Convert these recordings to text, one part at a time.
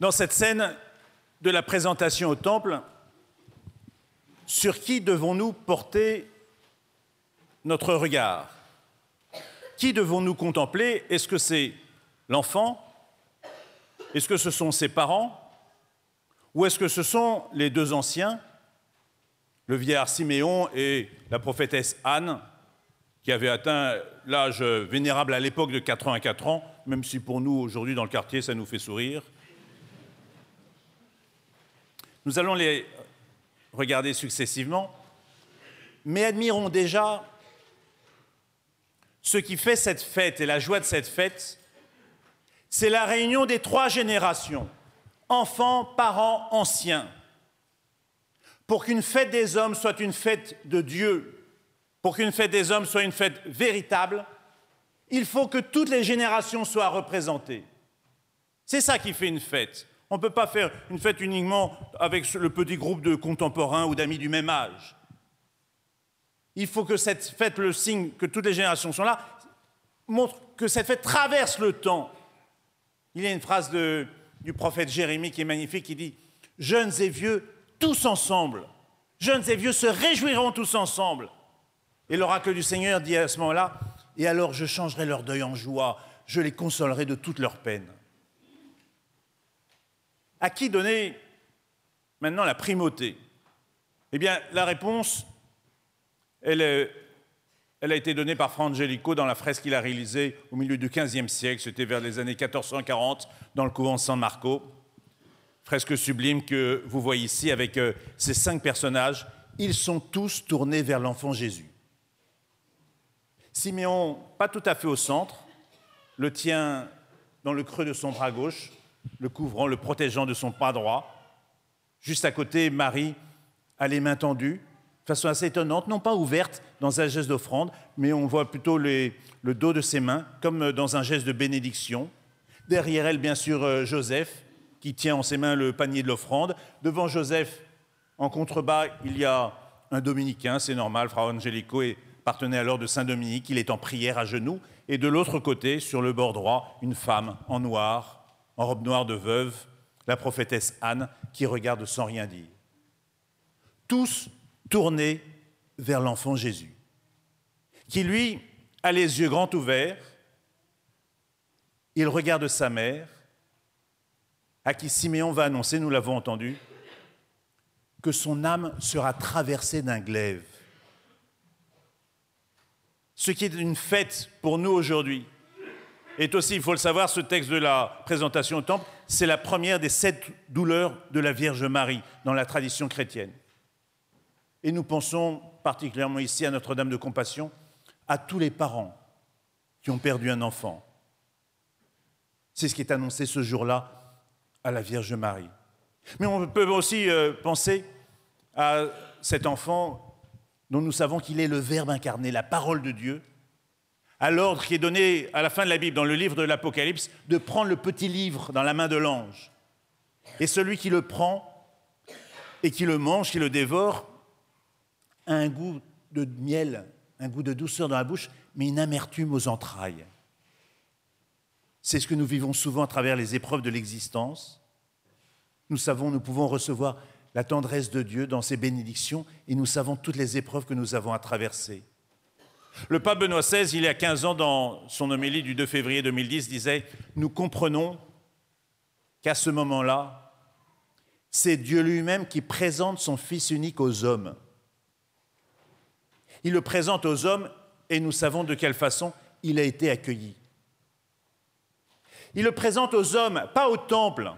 Dans cette scène de la présentation au temple, sur qui devons-nous porter notre regard? Qui devons-nous contempler? Est-ce que c'est l'enfant? Est-ce que ce sont ses parents? Ou est-ce que ce sont les deux anciens, le vieillard Siméon et la prophétesse Anne, qui avait atteint l'âge vénérable à l'époque de 84 ans, même si pour nous, aujourd'hui, dans le quartier, ça nous fait sourire. Nous allons les regarder successivement, mais admirons déjà ce qui fait cette fête et la joie de cette fête, c'est la réunion des trois générations, enfants, parents, anciens. Pour qu'une fête des hommes soit une fête de Dieu, pour qu'une fête des hommes soit une fête véritable, il faut que toutes les générations soient représentées. C'est ça qui fait une fête. On ne peut pas faire une fête uniquement avec le petit groupe de contemporains ou d'amis du même âge. Il faut que cette fête, le signe que toutes les générations sont là, montre que cette fête traverse le temps. Il y a une phrase du prophète Jérémie qui est magnifique, qui dit « Jeunes et vieux, tous ensemble, jeunes et vieux se réjouiront tous ensemble. » Et l'oracle du Seigneur dit à ce moment-là « Et alors je changerai leur deuil en joie, je les consolerai de toutes leurs peines. » À qui donner maintenant la primauté? Eh bien, la réponse, elle a été donnée par Fra Angelico dans la fresque qu'il a réalisée au milieu du XVe siècle, c'était vers les années 1440, dans le couvent San Marco. Fresque sublime que vous voyez ici avec ces 5 personnages. Ils sont tous tournés vers l'enfant Jésus. Siméon, pas tout à fait au centre, le tient dans le creux de son bras gauche, le couvrant, le protégeant de son bras droit. Juste à côté, Marie a les mains tendues, de façon assez étonnante, non pas ouverte dans un geste d'offrande, mais on voit plutôt le dos de ses mains, comme dans un geste de bénédiction. Derrière elle, bien sûr, Joseph, qui tient en ses mains le panier de l'offrande. Devant Joseph, en contrebas, il y a un dominicain, c'est normal, Fra Angelico est partenaire alors de Saint-Dominique, il est en prière à genoux. Et de l'autre côté, sur le bord droit, une femme en noir, en robe noire de veuve, la prophétesse Anne, qui regarde sans rien dire. Tous tournés vers l'enfant Jésus, qui, lui, a les yeux grands ouverts. Il regarde sa mère, à qui Siméon va annoncer, nous l'avons entendu, que son âme sera traversée d'un glaive. Ce qui est une fête pour nous aujourd'hui est aussi, il faut le savoir, ce texte de la présentation au temple, c'est la première des 7 douleurs de la Vierge Marie dans la tradition chrétienne. Et nous pensons particulièrement ici à Notre-Dame de Compassion, à tous les parents qui ont perdu un enfant. C'est ce qui est annoncé ce jour-là à la Vierge Marie. Mais on peut aussi penser à cet enfant dont nous savons qu'il est le Verbe incarné, la parole de Dieu, à l'ordre qui est donné à la fin de la Bible, dans le livre de l'Apocalypse, de prendre le petit livre dans la main de l'ange. Et celui qui le prend et qui le mange, qui le dévore, a un goût de miel, un goût de douceur dans la bouche, mais une amertume aux entrailles. C'est ce que nous vivons souvent à travers les épreuves de l'existence. Nous savons, nous pouvons recevoir la tendresse de Dieu dans ses bénédictions et nous savons toutes les épreuves que nous avons à traverser. Le pape Benoît XVI, il y a 15 ans, dans son homélie du 2 février 2010, disait « Nous comprenons qu'à ce moment-là, c'est Dieu lui-même qui présente son Fils unique aux hommes. Il le présente aux hommes et nous savons de quelle façon il a été accueilli. Il le présente aux hommes, pas au temple.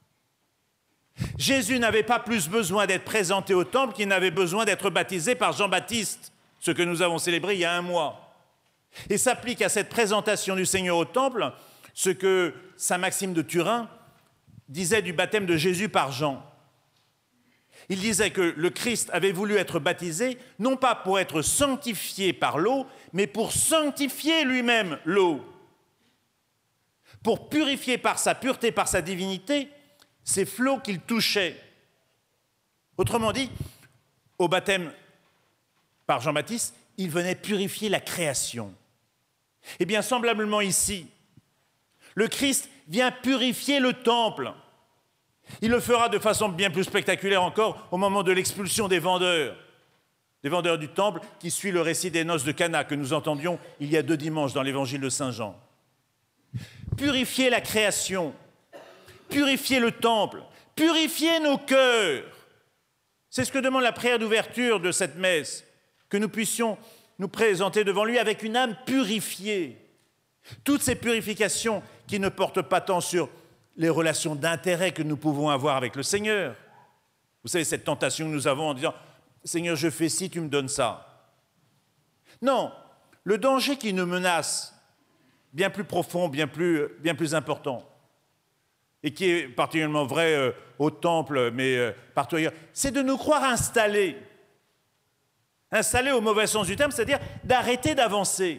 Jésus n'avait pas plus besoin d'être présenté au temple qu'il n'avait besoin d'être baptisé par Jean-Baptiste, ce que nous avons célébré il y a 1 mois. Et s'applique à cette présentation du Seigneur au temple ce que saint Maxime de Turin disait du baptême de Jésus par Jean. Il disait que le Christ avait voulu être baptisé, non pas pour être sanctifié par l'eau, mais pour sanctifier lui-même l'eau. Pour purifier par sa pureté, par sa divinité, ces flots qu'il touchait. Autrement dit, au baptême par Jean-Baptiste, il venait purifier la création. Eh bien, semblablement ici, le Christ vient purifier le temple. Il le fera de façon bien plus spectaculaire encore au moment de l'expulsion des vendeurs du temple, qui suit le récit des noces de Cana que nous entendions il y a 2 dimanches dans l'évangile de Saint Jean. Purifier la création, purifier le temple, purifier nos cœurs. C'est ce que demande la prière d'ouverture de cette messe, que nous puissions nous présenter devant lui avec une âme purifiée. Toutes ces purifications qui ne portent pas tant sur les relations d'intérêt que nous pouvons avoir avec le Seigneur. Vous savez, cette tentation que nous avons en disant « Seigneur, je fais ci, tu me donnes ça ». Non, le danger qui nous menace, bien plus profond, bien plus important, et qui est particulièrement vrai au temple, mais partout ailleurs, c'est de nous croire installés. Installés au mauvais sens du terme, c'est-à-dire d'arrêter d'avancer.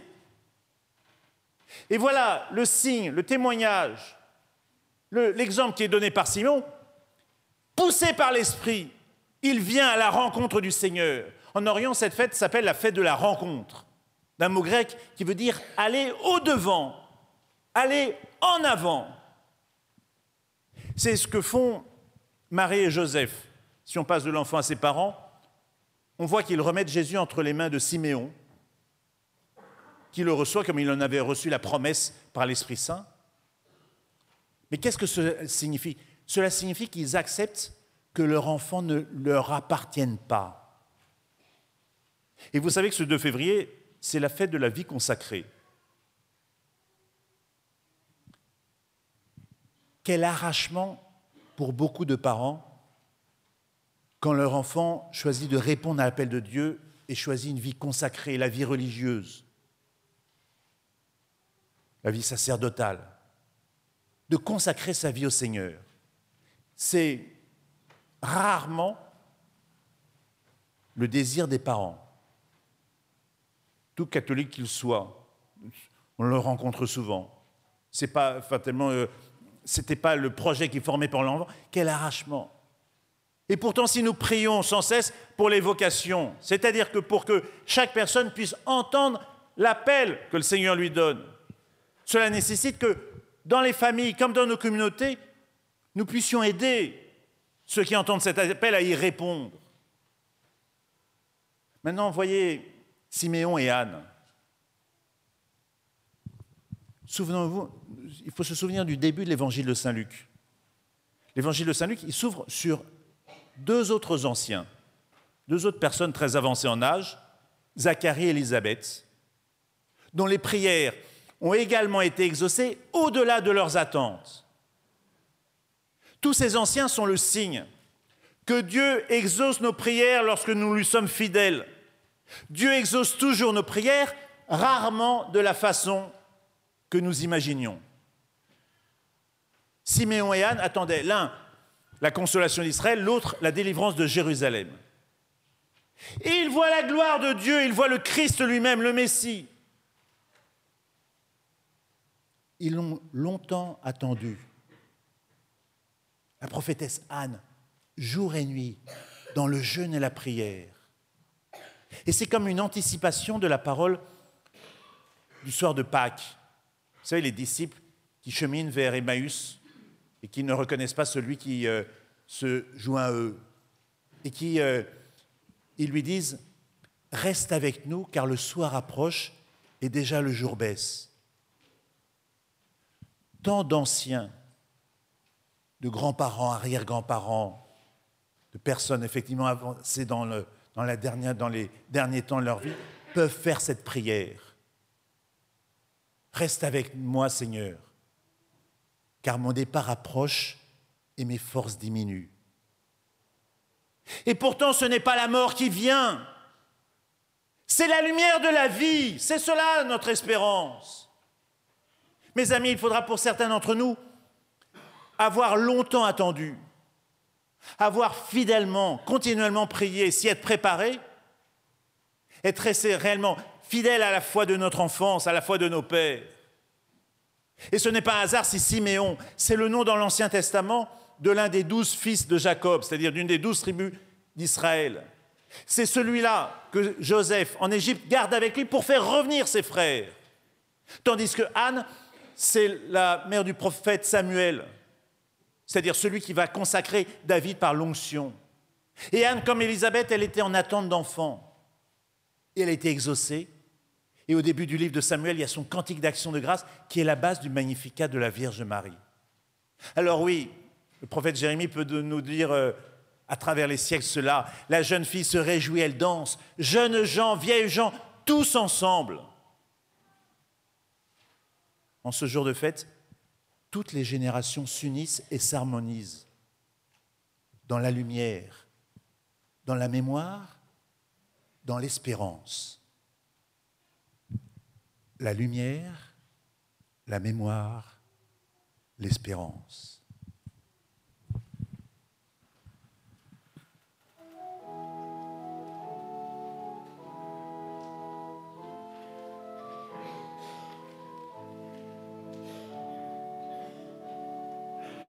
Et voilà le signe, le témoignage, l'exemple qui est donné par Simon. Poussé par l'Esprit, il vient à la rencontre du Seigneur. En Orient, cette fête s'appelle la fête de la rencontre, d'un mot grec qui veut dire aller au-devant, aller en avant. C'est ce que font Marie et Joseph. Si on passe de l'enfant à ses parents, on voit qu'ils remettent Jésus entre les mains de Siméon, qui le reçoit comme il en avait reçu la promesse par l'Esprit Saint. Mais qu'est-ce que cela signifie? Cela signifie qu'ils acceptent que leur enfant ne leur appartienne pas. Et vous savez que ce 2 février, c'est la fête de la vie consacrée. Quel arrachement pour beaucoup de parents quand leur enfant choisit de répondre à l'appel de Dieu et choisit une vie consacrée, la vie religieuse, la vie sacerdotale, de consacrer sa vie au Seigneur. C'est rarement le désir des parents. Tout catholique qu'il soit, on le rencontre souvent. C'est pas fatalement, c'était pas le projet qui formait pour l'enfant. Quel arrachement! Et pourtant, si nous prions sans cesse pour les vocations, c'est-à-dire que pour que chaque personne puisse entendre l'appel que le Seigneur lui donne, cela nécessite que dans les familles comme dans nos communautés, nous puissions aider ceux qui entendent cet appel à y répondre. Maintenant, voyez Siméon et Anne. Souvenez-vous, il faut se souvenir du début de l'évangile de Saint Luc. L'évangile de Saint Luc, il s'ouvre sur 2 autres anciens, 2 autres personnes très avancées en âge, Zacharie et Élisabeth, dont les prières ont également été exaucées au-delà de leurs attentes. Tous ces anciens sont le signe que Dieu exauce nos prières lorsque nous lui sommes fidèles. Dieu exauce toujours nos prières, rarement de la façon que nous imaginions. Siméon et Anne attendaient l'un la consolation d'Israël, l'autre la délivrance de Jérusalem. Et ils voient la gloire de Dieu, ils voient le Christ lui-même, le Messie. Ils l'ont longtemps attendu. La prophétesse Anne, jour et nuit, dans le jeûne et la prière. Et c'est comme une anticipation de la parole du soir de Pâques. Vous savez, les disciples qui cheminent vers Emmaüs et qui ne reconnaissent pas celui qui se joint à eux. Et qui, ils lui disent « Reste avec nous, car le soir approche et déjà le jour baisse. » Tant d'anciens, de grands-parents, arrière-grands-parents, de personnes effectivement avancées dans les derniers temps de leur vie, peuvent faire cette prière. Reste avec moi, Seigneur, car mon départ approche et mes forces diminuent. Et pourtant, ce n'est pas la mort qui vient. C'est la lumière de la vie. C'est cela notre espérance. Mes amis, il faudra pour certains d'entre nous avoir longtemps attendu, avoir fidèlement, continuellement prié, s'y être préparé, être resté réellement fidèle à la foi de notre enfance, à la foi de nos pères. Et ce n'est pas un hasard si Siméon, c'est le nom dans l'Ancien Testament de l'un des 12 fils de Jacob, c'est-à-dire d'une des 12 tribus d'Israël. C'est celui-là que Joseph, en Égypte, garde avec lui pour faire revenir ses frères. Tandis que Anne, c'est la mère du prophète Samuel. c'est-à-dire celui qui va consacrer David par l'onction. Et Anne, comme Élisabeth, elle était en attente d'enfant. Et elle a été exaucée. Et au début du livre de Samuel, il y a son cantique d'action de grâce qui est la base du Magnificat de la Vierge Marie. Alors oui, le prophète Jérémie peut nous dire à travers les siècles cela, la jeune fille se réjouit, elle danse, jeunes gens, vieilles gens, tous ensemble. En ce jour de fête, toutes les générations s'unissent et s'harmonisent dans la lumière, dans la mémoire, dans l'espérance. La lumière, la mémoire, l'espérance.